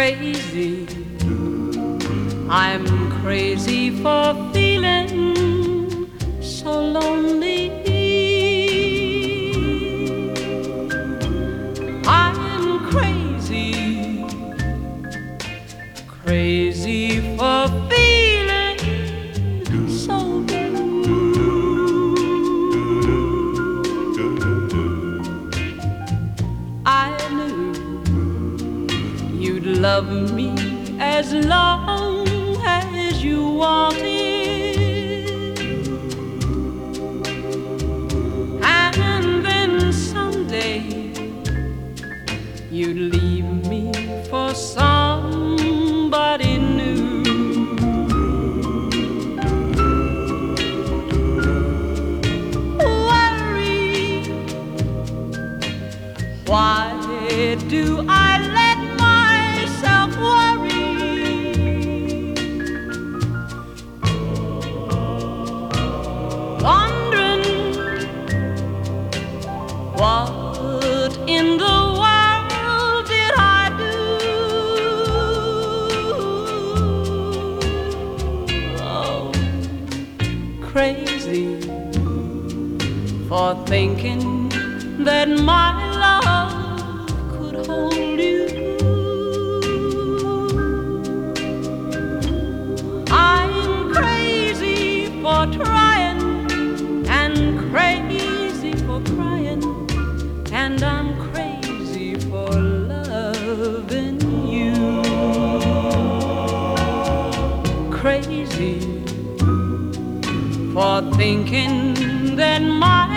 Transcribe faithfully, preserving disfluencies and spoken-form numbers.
crazy. I'm crazy for feeling so lonely. I'm crazy, crazy for feeling so blue. I knew you'd love me as long as you wanted, and then someday you'd leave me for somebody new. Worry, why do I let myself worry? Wondering what in the world did I do? Oh, crazy for thinking that my love could hold you. I'm crazy for trying and crazy for crying, and I'm crazy for loving you. Crazy for thinking that my